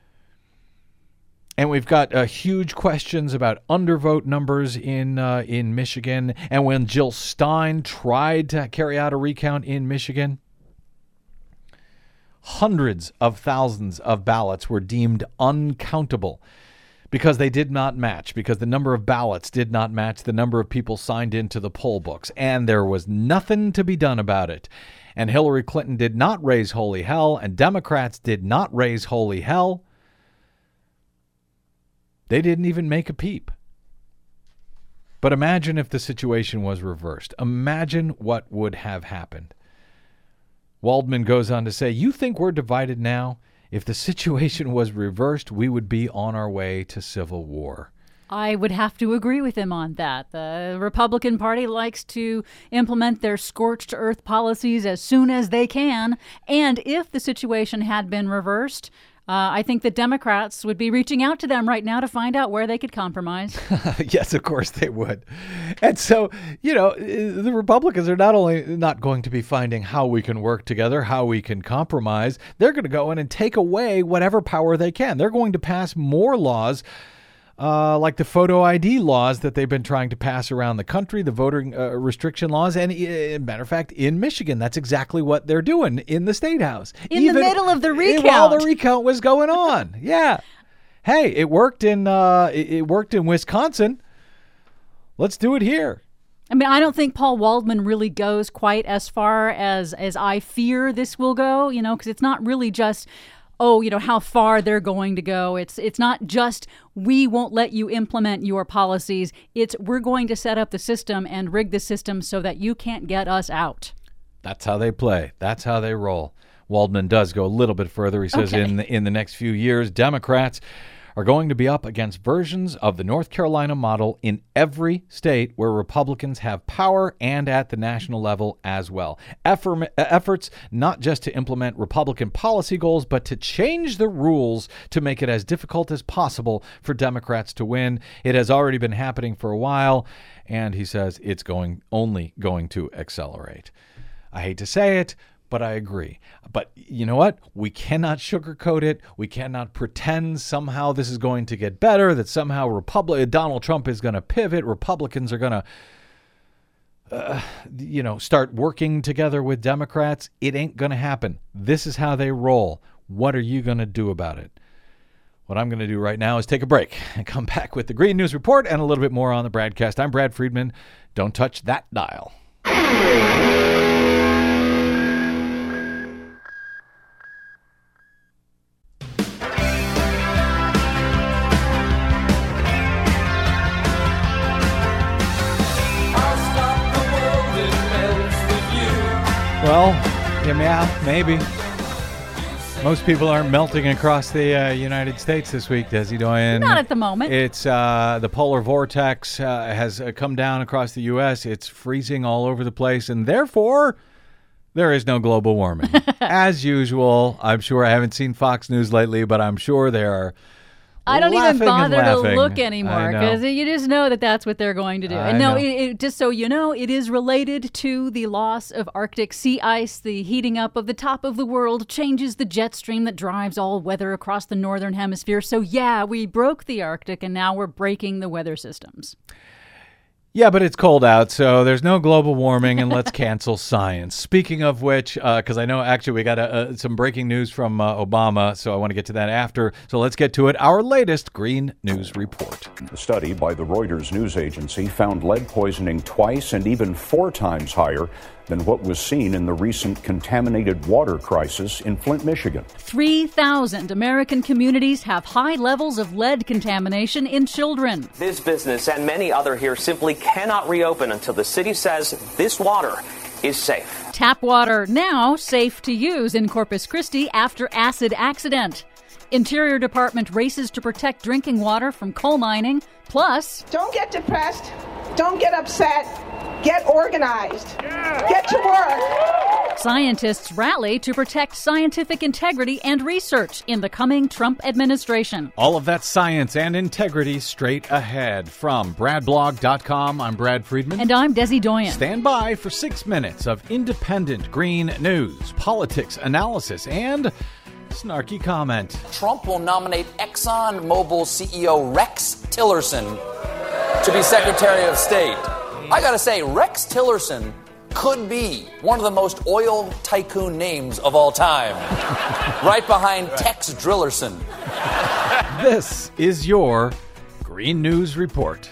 And we've got uh, huge questions about undervote numbers in uh, in Michigan. And when Jill Stein tried to carry out a recount in Michigan, hundreds of thousands of ballots were deemed uncountable because they did not match, because the number of ballots did not match the number of people signed into the poll books. And there was nothing to be done about it. And Hillary Clinton did not raise holy hell, and Democrats did not raise holy hell. They didn't even make a peep. But imagine if the situation was reversed. Imagine what would have happened. Waldman goes on to say, you think we're divided now? If the situation was reversed, we would be on our way to civil war. I would have to agree with him on that. The Republican Party likes to implement their scorched earth policies as soon as they can. And if the situation had been reversed, Uh, I think the Democrats would be reaching out to them right now to find out where they could compromise. Yes, of course they would. And so, you know, the Republicans are not only not going to be finding how we can work together, how we can compromise, they're going to go in and take away whatever power they can. They're going to pass more laws Uh, like the photo I D laws that they've been trying to pass around the country, the voting uh, restriction laws. And uh, matter of fact, in Michigan, that's exactly what they're doing in the State House. In Even, the middle of the recount. While the recount was going on. Yeah. Hey, it worked in uh, it, it worked in Wisconsin. Let's do it here. I mean, I don't think Paul Waldman really goes quite as far as, as I fear this will go, you know, because it's not really just, oh, you know, how far they're going to go. It's it's not just we won't let you implement your policies. It's we're going to set up the system and rig the system so that you can't get us out. That's how they play. That's how they roll. Waldman does go a little bit further. He says okay. in the, in the next few years, Democrats are going to be up against versions of the North Carolina model in every state where Republicans have power and at the national level as well. Effort, efforts not just to implement Republican policy goals, but to change the rules to make it as difficult as possible for Democrats to win. It has already been happening for a while, and he says it's going only going to accelerate. I hate to say it, but I agree. But you know what? We cannot sugarcoat it. We cannot pretend somehow this is going to get better, that somehow Republic, Donald Trump is going to pivot. Republicans are going to, uh, you know, start working together with Democrats. It ain't going to happen. This is how they roll. What are you going to do about it? What I'm going to do right now is take a break and come back with the Green News Report and a little bit more on the Bradcast. I'm Brad Friedman. Don't touch that dial. Well, yeah, yeah, maybe. Most people aren't melting across the uh, United States this week, Desi Doyen. Not at the moment. It's uh, the polar vortex uh, has uh, come down across the U S. It's freezing all over the place, and therefore there is no global warming. As usual, I'm sure I haven't seen Fox News lately, but I'm sure there are. I don't even bother to laughing. look anymore because you just know that that's what they're going to do. I and no, know. it, it, just so you know, it is related to the loss of Arctic sea ice. The heating up of the top of the world changes the jet stream that drives all weather across the northern hemisphere. So yeah, we broke the Arctic and now we're breaking the weather systems. Yeah, but it's cold out, so there's no global warming, and let's cancel science. Speaking of which, because uh, I know actually we got a, uh, some breaking news from uh, Obama, so I want to get to that after. So let's get to it. Our latest Green News Report. A study by the Reuters news agency found lead poisoning twice and even four times higher than what was seen in the recent contaminated water crisis in Flint, Michigan. three thousand American communities have high levels of lead contamination in children. This business and many other here simply cannot reopen until the city says this water is safe. Tap water now safe to use in Corpus Christi after acid accident. Interior Department races to protect drinking water from coal mining. Plus, don't get depressed. Don't get upset. Get organized. Get to work. Scientists rally to protect scientific integrity and research in the coming Trump administration. All of that science and integrity straight ahead. From brad blog dot com, I'm Brad Friedman. And I'm Desi Doyen. Stand by for six minutes of independent green news, politics, analysis, and snarky comment. Trump will nominate ExxonMobil C E O Rex Tillerson to be Secretary of State. I gotta say, Rex Tillerson could be one of the most oil tycoon names of all time. Right behind Tex Drillerson. This is your Green News Report.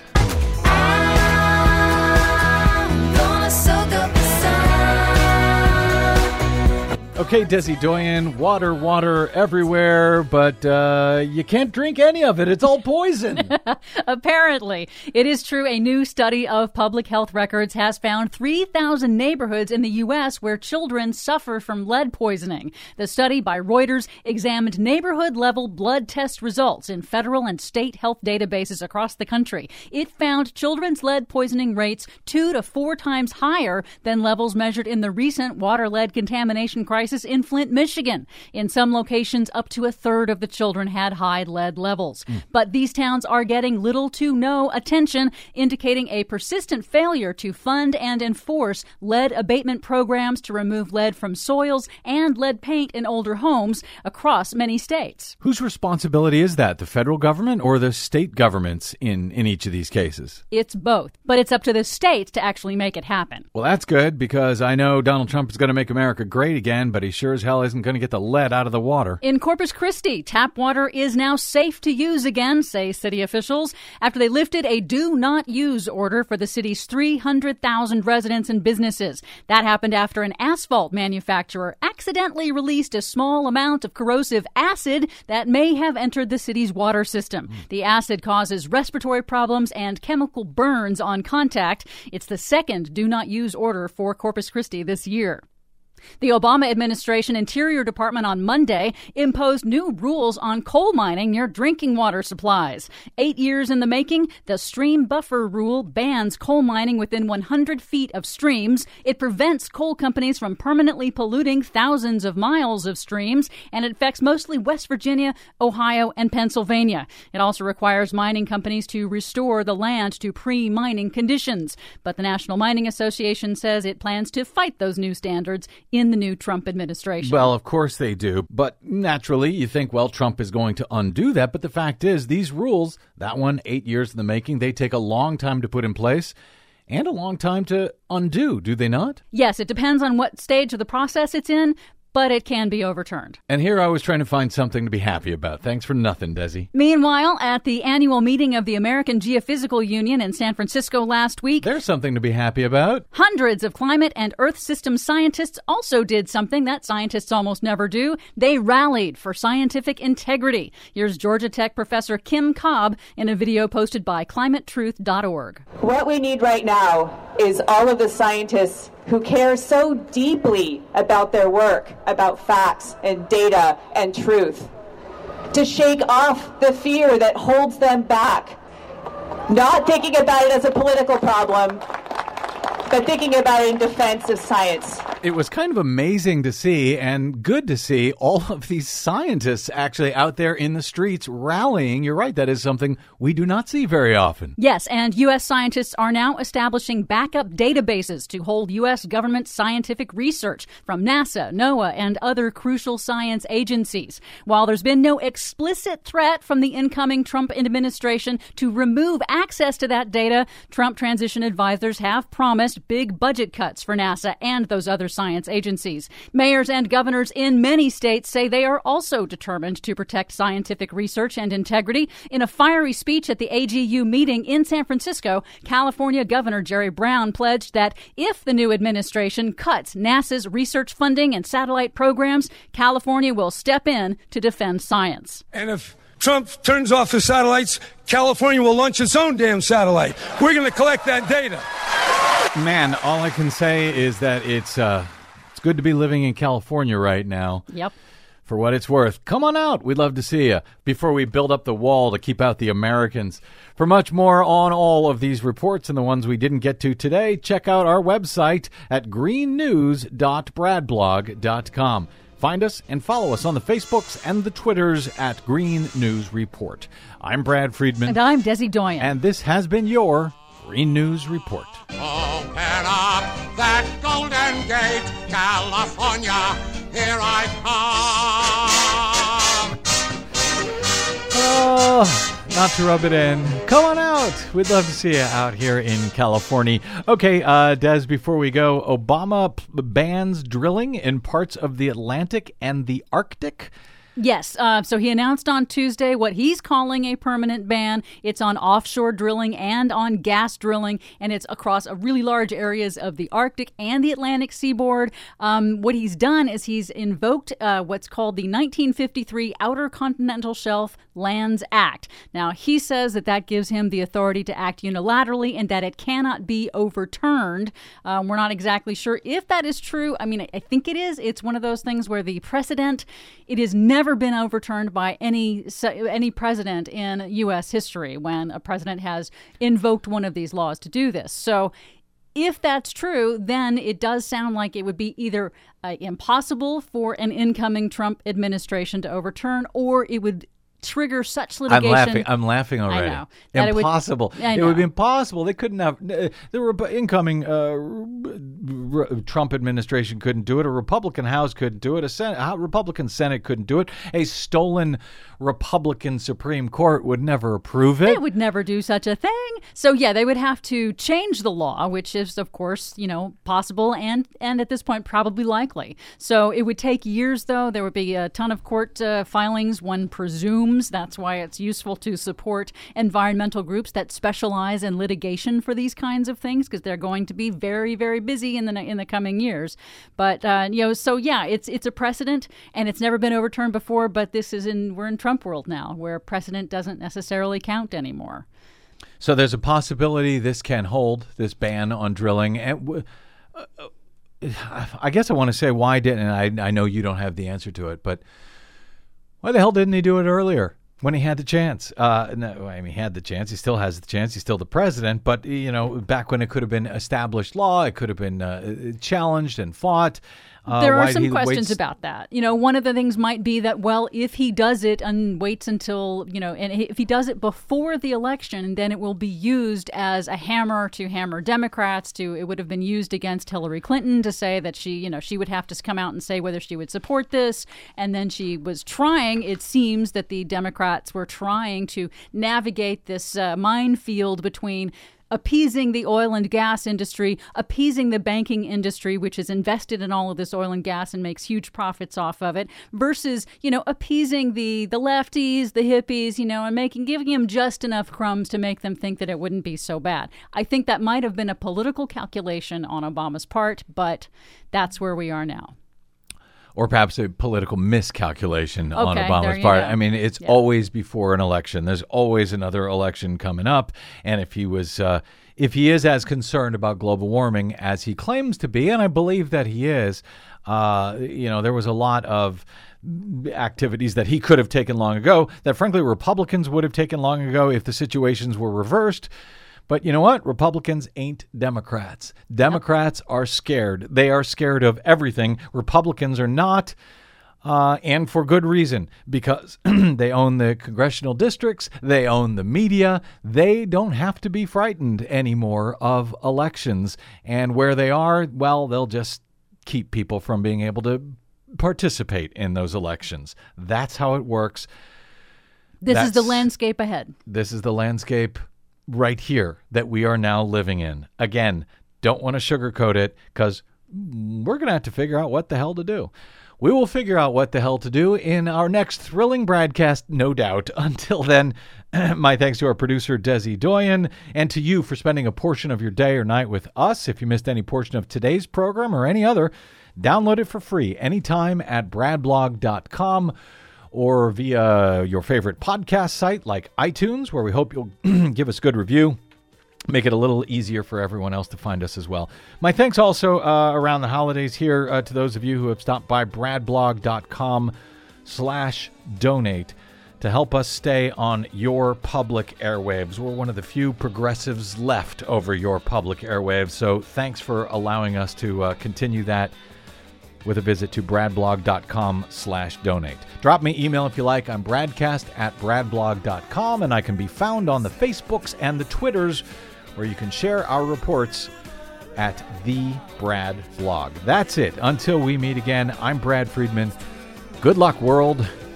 Okay, Desi Doyen, water, water everywhere, but uh, you can't drink any of it. It's all poison. Apparently. It is true. A new study of public health records has found three thousand neighborhoods in the U S where children suffer from lead poisoning. The study by Reuters examined neighborhood-level blood test results in federal and state health databases across the country. It found children's lead poisoning rates two to four times higher than levels measured in the recent water lead contamination crisis in Flint, Michigan. In some locations, up to a third of the children had high lead levels. Mm. But these towns are getting little to no attention, indicating a persistent failure to fund and enforce lead abatement programs to remove lead from soils and lead paint in older homes across many states. Whose responsibility is that, the federal government or the state governments in, in each of these cases? It's both, but it's up to the states to actually make it happen. Well, that's good, because I know Donald Trump is going to make America great again, but he sure as hell isn't going to get the lead out of the water. In Corpus Christi, tap water is now safe to use again, say city officials, after they lifted a do not use order for the city's three hundred thousand residents and businesses. That happened after an asphalt manufacturer accidentally released a small amount of corrosive acid that may have entered the city's water system. Mm. The acid causes respiratory problems and chemical burns on contact. It's the second do not use order for Corpus Christi this year. The Obama administration Interior Department on Monday imposed new rules on coal mining near drinking water supplies. Eight years in the making, the stream buffer rule bans coal mining within one hundred feet of streams. It prevents coal companies from permanently polluting thousands of miles of streams, and it affects mostly West Virginia, Ohio, and Pennsylvania. It also requires mining companies to restore the land to pre-mining conditions. But the National Mining Association says it plans to fight those new standards in the new Trump administration. Well, of course they do. But naturally, you think, well, Trump is going to undo that. But the fact is, these rules, that one, eight years in the making, they take a long time to put in place and a long time to undo, do they not? Yes, it depends on what stage of the process it's in, but it can be overturned. And here I was trying to find something to be happy about. Thanks for nothing, Desi. Meanwhile, at the annual meeting of the American Geophysical Union in San Francisco last week, there's something to be happy about. Hundreds of climate and Earth system scientists also did something that scientists almost never do. They rallied for scientific integrity. Here's Georgia Tech professor Kim Cobb in a video posted by climate truth dot org. What we need right now is all of the scientists who care so deeply about their work, about facts and data and truth, to shake off the fear that holds them back, not thinking about it as a political problem, but thinking about it in defense of science. It was kind of amazing to see and good to see all of these scientists actually out there in the streets rallying. You're right. That is something we do not see very often. Yes, and U S scientists are now establishing backup databases to hold U S government scientific research from NASA, NOAA, and other crucial science agencies. While there's been no explicit threat from the incoming Trump administration to remove access to that data, Trump transition advisors have promised big budget cuts for NASA and those other science agencies. Mayors and governors in many states say they are also determined to protect scientific research and integrity. In a fiery speech at the A G U meeting in San Francisco, California Governor Jerry Brown pledged that if the new administration cuts NASA's research funding and satellite programs, California will step in to defend science. And if Trump turns off the satellites, California will launch its own damn satellite. We're going to collect that data. Man, all I can say is that it's uh, it's good to be living in California right now. Yep. For what it's worth. Come on out. We'd love to see you before we build up the wall to keep out the Americans. For much more on all of these reports and the ones we didn't get to today, check out our website at green news dot brad blog dot com. Find us and follow us on the Facebooks and the Twitters at Green News Report. I'm Brad Friedman. And I'm Desi Doyen. And this has been your Green News Report. Open up that golden gate, California, here I come. Oh, not to rub it in. Come on out. We'd love to see you out here in California. Okay, uh, Des, before we go, Obama p- bans drilling in parts of the Atlantic and the Arctic. Yes. Uh, so he announced on Tuesday what he's calling a permanent ban. It's on offshore drilling and on gas drilling, and it's across a really large areas of the Arctic and the Atlantic seaboard. Um, what he's done is he's invoked uh, what's called the nineteen fifty-three Outer Continental Shelf Lands Act. Now, he says that that gives him the authority to act unilaterally and that it cannot be overturned. Um, we're not exactly sure if that is true. I mean, I, I think it is. It's one of those things where the precedent, it is never been overturned by any any president in U S history when a president has invoked one of these laws to do this. So if that's true, then it does sound like it would be either uh, impossible for an incoming Trump administration to overturn, or it would trigger such litigation. I'm laughing. I'm laughing already. I know. Impossible. It would, I know. It would be impossible. They couldn't have. Uh, the Re- incoming uh, Re- Trump administration couldn't do it. A Republican House couldn't do it. A, Senate, a Republican Senate couldn't do it. A stolen Republican Supreme Court would never approve it. They would never do such a thing. So yeah, they would have to change the law, which is of course, you know, possible and and at this point probably likely. So it would take years, though. There would be a ton of court uh, filings, one presumes. That's why it's useful to support environmental groups that specialize in litigation for these kinds of things, because they're going to be very, very busy in the in the coming years. But uh, you know, so yeah, it's it's a precedent, and it's never been overturned before. But this is in we're in Trump world now, where precedent doesn't necessarily count anymore. So there's a possibility this can hold, this ban on drilling. And uh, I guess I want to say, why didn't I? I know you don't have the answer to it, but why the hell didn't he do it earlier when he had the chance? Uh, no, I mean, he had the chance. He still has the chance. He's still the president. But, you know, back when it could have been established law, it could have been uh, challenged and fought. Uh, there are some questions about that. You know, one of the things might be that, well, if he does it and waits until, you know, and if he does it before the election, then it will be used as a hammer to hammer Democrats. To it would have been used against Hillary Clinton to say that she, you know, she would have to come out and say whether she would support this. And then she was trying, it seems that the Democrats were trying to navigate this uh, minefield between appeasing the oil and gas industry, appeasing the banking industry, which is invested in all of this oil and gas and makes huge profits off of it, versus, you know, appeasing the the lefties, the hippies, you know, and making giving them just enough crumbs to make them think that it wouldn't be so bad. I think that might have been a political calculation on Obama's part, but that's where we are now. or perhaps a political miscalculation on Okay, Obama's there you part. go. I mean, it's Yeah. always before an election. There's always another election coming up, and if he was, uh, if he is as concerned about global warming as he claims to be, and I believe that he is, uh, you know, there was a lot of activities that he could have taken long ago that, frankly, Republicans would have taken long ago if the situations were reversed. But you know what? Republicans ain't Democrats. Democrats are scared. They are scared of everything. Republicans are not, uh, and for good reason, because they own the congressional districts. They own the media. They don't have to be frightened anymore of elections. And where they are, well, they'll just keep people from being able to participate in those elections. That's how it works. This is the That's- landscape ahead. This is the landscape right here that we are now living in. Again, don't want to sugarcoat it because we're going to have to figure out what the hell to do. We will figure out what the hell to do in our next thrilling broadcast, no doubt. Until then, my thanks to our producer, Desi Doyen, and to you for spending a portion of your day or night with us. If you missed any portion of today's program or any other, download it for free anytime at brad blog dot com. Or via your favorite podcast site like iTunes, where we hope you'll give us a good review. Make it a little easier for everyone else to find us as well. My thanks also uh, around the holidays here uh, to those of you who have stopped by brad blog dot com slash donate to help us stay on your public airwaves. We're one of the few progressives left over your public airwaves, so thanks for allowing us to uh, continue that with a visit to brad blog dot com slash donate. Drop me email if you like. I'm bradcast at brad blog dot com, and I can be found on the Facebooks and the Twitters, where you can share our reports at the Brad Blog. That's it. Until we meet again, I'm Brad Friedman. Good luck, world.